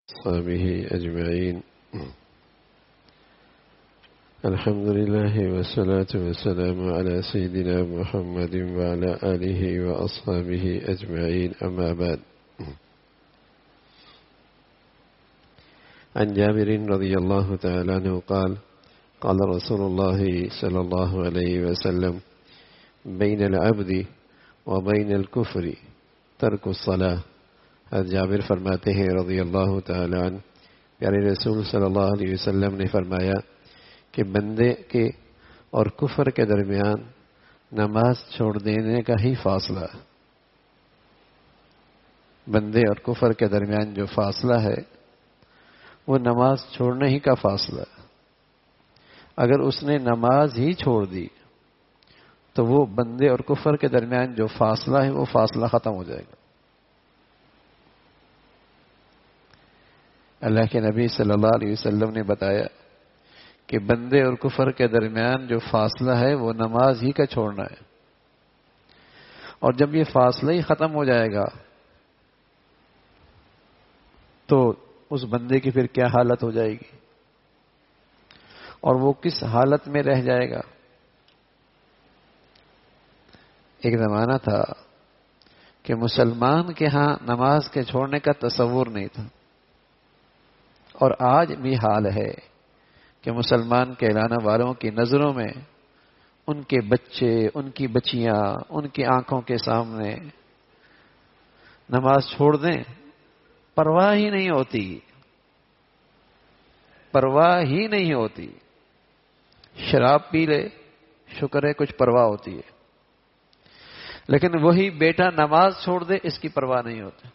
وصحبه أجمعين. الحمد لله والصلاة والسلام على سيدنا محمد وعلى آله وأصحابه أجمعين. أما بعد. عن جابر رضي الله تعالى عنه قال قال رسول الله صلى الله عليه وسلم بين العبد وبين الكفر ترك الصلاة. حضرت جابر فرماتے ہیں رضی اللہ تعالی عنہ، پیارے رسول صلی اللہ علیہ وسلم نے فرمایا کہ بندے کے اور کفر کے درمیان نماز چھوڑ دینے کا ہی فاصلہ ہے۔ بندے اور کفر کے درمیان جو فاصلہ ہے وہ نماز چھوڑنے ہی کا فاصلہ ہے۔ اگر اس نے نماز ہی چھوڑ دی تو وہ بندے اور کفر کے درمیان جو فاصلہ ہے وہ فاصلہ ختم ہو جائے گا۔ اللہ کے نبی صلی اللہ علیہ وسلم نے بتایا کہ بندے اور کفر کے درمیان جو فاصلہ ہے وہ نماز ہی کا چھوڑنا ہے، اور جب یہ فاصلہ ہی ختم ہو جائے گا تو اس بندے کی پھر کیا حالت ہو جائے گی اور وہ کس حالت میں رہ جائے گا۔ ایک زمانہ تھا کہ مسلمان کے ہاں نماز کے چھوڑنے کا تصور نہیں تھا، اور آج بھی حال ہے کہ مسلمان کہلانے والوں کی نظروں میں ان کے بچے، ان کی بچیاں، ان کی آنکھوں کے سامنے نماز چھوڑ دیں، پرواہ ہی نہیں ہوتی، پرواہ ہی نہیں ہوتی۔ شراب پی لے، شکر ہے کچھ پرواہ ہوتی ہے، لیکن وہی بیٹا نماز چھوڑ دے اس کی پرواہ نہیں ہوتی۔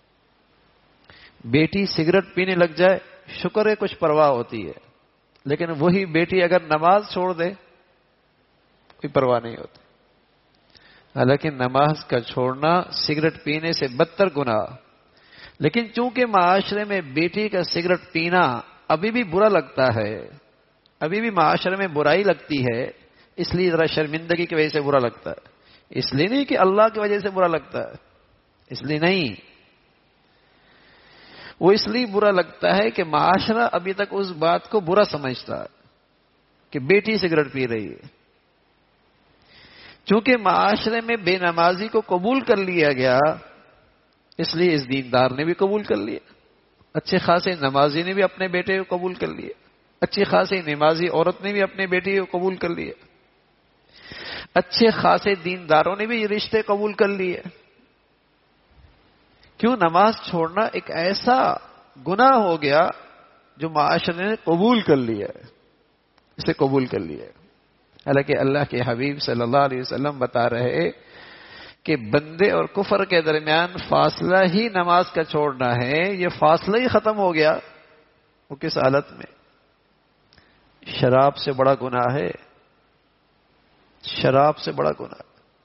بیٹی سگریٹ پینے لگ جائے، شکر ہے کچھ پرواہ ہوتی ہے، لیکن وہی بیٹی اگر نماز چھوڑ دے کوئی پرواہ نہیں ہوتی۔ حالانکہ نماز کا چھوڑنا سگریٹ پینے سے بدتر گناہ، لیکن چونکہ معاشرے میں بیٹی کا سگریٹ پینا ابھی بھی برا لگتا ہے، ابھی بھی معاشرے میں برائی لگتی ہے، اس لیے ذرا شرمندگی کی وجہ سے برا لگتا ہے، اس لیے نہیں کہ اللہ کی وجہ سے برا لگتا ہے، اس لیے نہیں، وہ اس لیے برا لگتا ہے کہ معاشرہ ابھی تک اس بات کو برا سمجھتا ہے کہ بیٹی سگریٹ پی رہی ہے۔ چونکہ معاشرے میں بے نمازی کو قبول کر لیا گیا، اس لیے اس دیندار نے بھی قبول کر لیا، اچھے خاصے نمازی نے بھی اپنے بیٹے کو قبول کر لیا، اچھی خاصی نمازی عورت نے بھی اپنے بیٹے کو قبول کر لیا، اچھے خاصے دینداروں نے بھی یہ رشتے قبول کر لیے۔ کیوں؟ نماز چھوڑنا ایک ایسا گناہ ہو گیا جو معاشرے نے قبول کر لیا ہے، اسے قبول کر لیا ہے۔ حالانکہ اللہ کے حبیب صلی اللہ علیہ وسلم بتا رہے کہ بندے اور کفر کے درمیان فاصلہ ہی نماز کا چھوڑنا ہے، یہ فاصلہ ہی ختم ہو گیا، وہ کس حالت میں؟ شراب سے بڑا گناہ ہے، شراب سے بڑا گناہ۔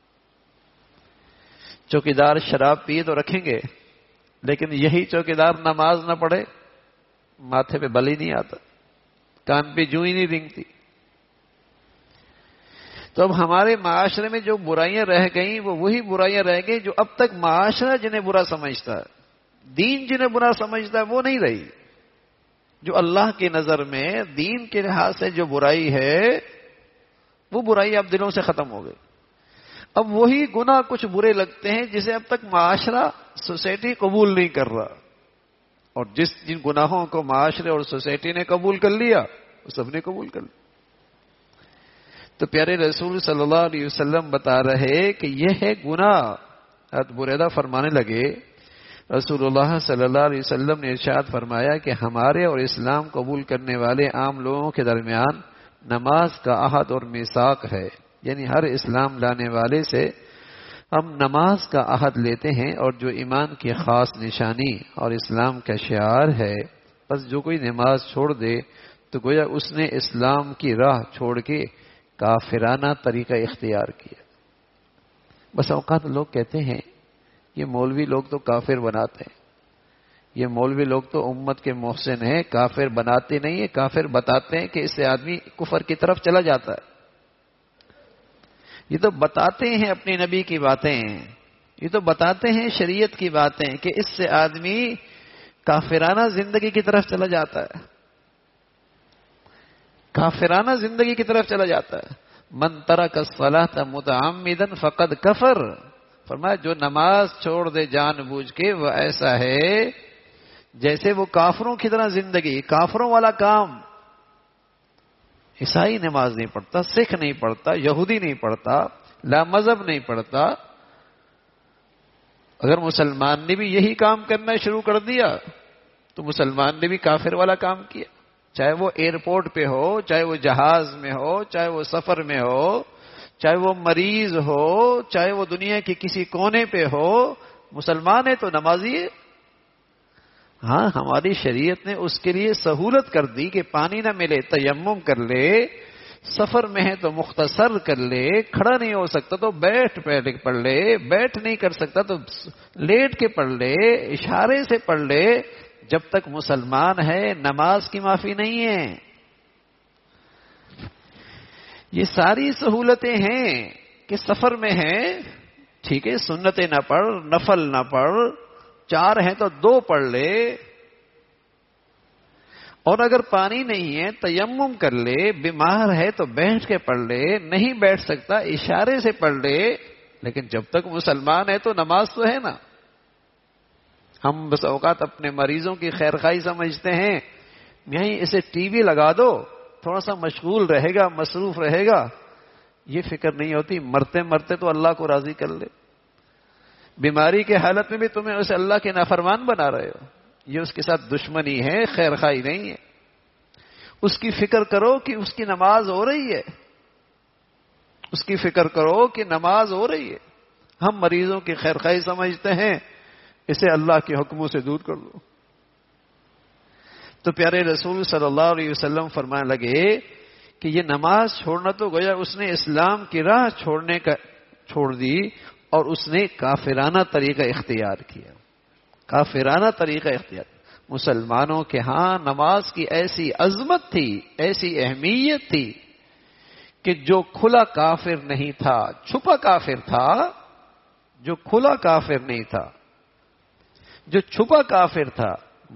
چوکیدار شراب پیے تو رکھیں گے، لیکن یہی چوکیدار نماز نہ پڑھے، ماتھے پہ بل ہی نہیں آتا، کان پہ جوں ہی نہیں رنگتی۔ تو اب ہمارے معاشرے میں جو برائیاں رہ گئیں وہ وہی برائیاں رہ گئی جو اب تک معاشرہ جنہیں برا سمجھتا ہے، دین جنہیں برا سمجھتا ہے، وہ نہیں رہی۔ جو اللہ کی نظر میں دین کے لحاظ سے جو برائی ہے وہ برائی اب دلوں سے ختم ہو گئی۔ اب وہی گناہ کچھ برے لگتے ہیں جسے اب تک معاشرہ، سوسائٹی قبول نہیں کر رہا، اور جن گناہوں کو معاشرے اور سوسائٹی نے قبول کر لیا وہ سب نے قبول کر لیا۔ تو پیارے رسول صلی اللہ علیہ وسلم بتا رہے کہ یہ ہے گناہ۔ حضرت بریدہ فرمانے لگے رسول اللہ صلی اللہ علیہ وسلم نے ارشاد فرمایا کہ ہمارے اور اسلام قبول کرنے والے عام لوگوں کے درمیان نماز کا عہد اور میثاق ہے، یعنی ہر اسلام لانے والے سے ہم نماز کا عہد لیتے ہیں، اور جو ایمان کی خاص نشانی اور اسلام کا شعار ہے، بس جو کوئی نماز چھوڑ دے تو گویا اس نے اسلام کی راہ چھوڑ کے کافرانہ طریقہ اختیار کیا۔ بس اوقات لوگ کہتے ہیں یہ مولوی لوگ تو کافر بناتے ہیں، یہ مولوی لوگ تو امت کے محسن ہیں، کافر بناتے نہیں ہیں، کافر بتاتے ہیں کہ اس سے آدمی کفر کی طرف چلا جاتا ہے۔ یہ تو بتاتے ہیں اپنے نبی کی باتیں، یہ تو بتاتے ہیں شریعت کی باتیں کہ اس سے آدمی کافرانہ زندگی کی طرف چلا جاتا ہے، کافرانہ زندگی کی طرف چلا جاتا ہے۔ من ترک الصلاۃ متعمدا فقد کفر، فرمایا جو نماز چھوڑ دے جان بوجھ کے وہ ایسا ہے جیسے وہ کافروں کی طرح زندگی، کافروں والا کام۔ عیسائی نماز نہیں پڑھتا، سکھ نہیں پڑھتا، یہودی نہیں پڑھتا، لا مذہب نہیں پڑھتا، اگر مسلمان نے بھی یہی کام کرنا شروع کر دیا تو مسلمان نے بھی کافر والا کام کیا، چاہے وہ ایئرپورٹ پہ ہو، چاہے وہ جہاز میں ہو، چاہے وہ سفر میں ہو، چاہے وہ مریض ہو، چاہے وہ دنیا کے کسی کونے پہ ہو، مسلمان ہے تو نمازی ہے۔ ہاں ہماری شریعت نے اس کے لیے سہولت کر دی کہ پانی نہ ملے تیمم کر لے، سفر میں ہے تو مختصر کر لے، کھڑا نہیں ہو سکتا تو بیٹھ پڑھ لے، بیٹھ نہیں کر سکتا تو لیٹ کے پڑھ لے، اشارے سے پڑھ لے، جب تک مسلمان ہے نماز کی معافی نہیں ہے۔ یہ ساری سہولتیں ہیں کہ سفر میں ہیں، ٹھیک ہے سنتیں نہ پڑھ، نفل نہ پڑھ، 4 ہیں تو 2 پڑھ لے، اور اگر پانی نہیں ہے تیمم کر لے، بیمار ہے تو بیٹھ کے پڑھ لے، نہیں بیٹھ سکتا اشارے سے پڑھ لے، لیکن جب تک مسلمان ہے تو نماز تو ہے نا۔ ہم بس اوقات اپنے مریضوں کی خیرخواہی سمجھتے ہیں، یہیں اسے ٹی وی لگا دو، تھوڑا سا مشغول رہے گا، مصروف رہے گا، یہ فکر نہیں ہوتی مرتے مرتے تو اللہ کو راضی کر لے۔ بیماری کے حالت میں بھی تمہیں اسے اللہ کے نافرمان بنا رہے ہو، یہ اس کے ساتھ دشمنی ہے، خیرخواہی نہیں ہے۔ اس کی فکر کرو کہ اس کی نماز ہو رہی ہے، اس کی فکر کرو کہ نماز ہو رہی ہے۔ ہم مریضوں کی خیرخواہی سمجھتے ہیں، اسے اللہ کے حکموں سے دور کر دو۔ تو پیارے رسول صلی اللہ علیہ وسلم فرمانے لگے کہ یہ نماز چھوڑنا تو گویا اس نے اسلام کی راہ چھوڑ دی، اور اس نے کافرانہ طریقہ اختیار کیا، کافرانہ طریقہ اختیار۔ مسلمانوں کے ہاں نماز کی ایسی عظمت تھی، ایسی اہمیت تھی کہ جو کھلا کافر نہیں تھا، چھپا کافر تھا، جو کھلا کافر نہیں تھا، جو چھپا کافر تھا،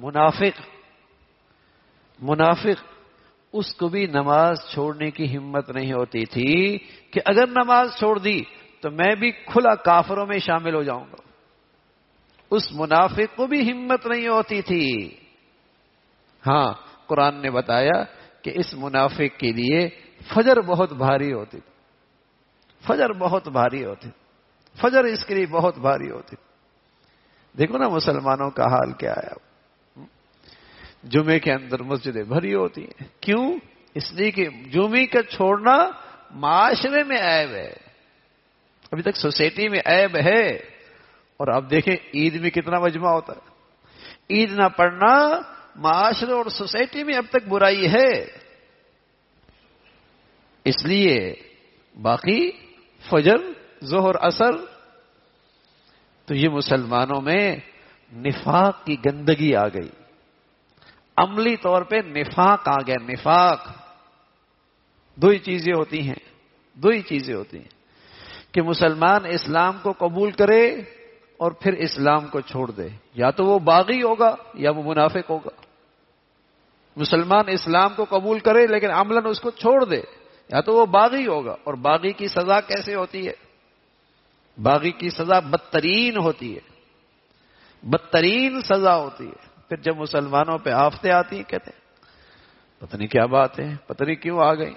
منافق، اس کو بھی نماز چھوڑنے کی ہمت نہیں ہوتی تھی کہ اگر نماز چھوڑ دی تو میں بھی کھلا کافروں میں شامل ہو جاؤں گا۔ اس منافق کو بھی ہمت نہیں ہوتی تھی۔ ہاں قرآن نے بتایا کہ اس منافق کے لیے فجر بہت بھاری ہوتی تھی، فجر بہت بھاری ہوتی، فجر اس کے لیے بہت بھاری ہوتی۔ دیکھو نا مسلمانوں کا حال کیا ہے اب، جمعے کے اندر مسجدیں بھری ہوتی ہیں، کیوں؟ اس لیے کہ جمعے کا چھوڑنا معاشرے میں عیب ہے، ابھی تک سوسائٹی میں عیب ہے۔ اور آپ دیکھیں عید میں کتنا مجمع ہوتا ہے، عید نہ پڑھنا معاشرے اور سوسائٹی میں اب تک برائی ہے۔ اس لیے باقی فجر، ظہر، عصر، تو یہ مسلمانوں میں نفاق کی گندگی آ گئی، عملی طور پہ نفاق آ گیا۔ نفاق دو ہی چیزیں ہوتی ہیں کہ مسلمان اسلام کو قبول کرے اور پھر اسلام کو چھوڑ دے، یا تو وہ باغی ہوگا یا وہ منافق ہوگا۔ مسلمان اسلام کو قبول کرے لیکن عملاً اس کو چھوڑ دے، یا تو وہ باغی ہوگا۔ اور باغی کی سزا کیسے ہوتی ہے؟ باغی کی سزا بدترین ہوتی ہے، بدترین سزا ہوتی ہے۔ پھر جب مسلمانوں پہ آفتیں آتی ہیں کہتے ہیں پتہ نہیں کیا بات ہے، پتہ نہیں کیوں آ گئی۔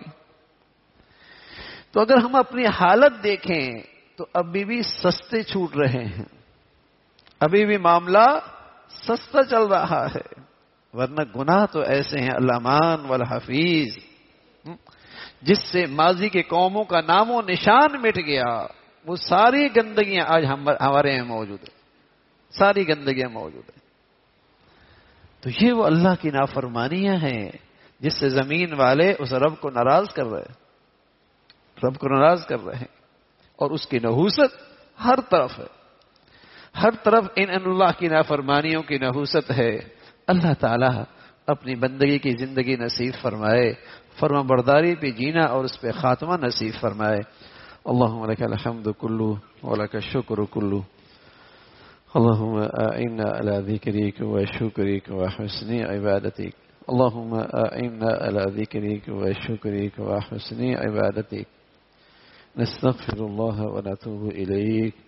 تو اگر ہم اپنی حالت دیکھیں تو ابھی بھی سستے چھوٹ رہے ہیں، ابھی بھی معاملہ سستا چل رہا ہے، ورنہ گناہ تو ایسے ہیں الامان والحفیظ، جس سے ماضی کے قوموں کا نام و نشان مٹ گیا۔ وہ ساری گندگیاں آج ہمارے یہاں موجود ہیں، ساری گندگیاں موجود ہیں۔ تو یہ وہ اللہ کی نافرمانیاں ہیں جس سے زمین والے اس رب کو ناراض کر رہے ہیں، رب کو ناراض کر رہے ہیں، اور اس کی نحوست ہر طرف ہے، ہر طرف ان اللہ کی نافرمانیوں کی نحوست ہے۔ اللہ تعالی اپنی بندگی کی زندگی نصیب فرمائے، فرما برداری پہ جینا اور اس پہ خاتمہ نصیب فرمائے۔ اللہم لک الحمد کلو ولک الشکر کلو اللهم أعنا على ذكرك وشكرك وحسن عبادتك. اللهم أعنا على ذكرك وشكرك وحسن عبادتك. نستغفر الله ونتوب إليك.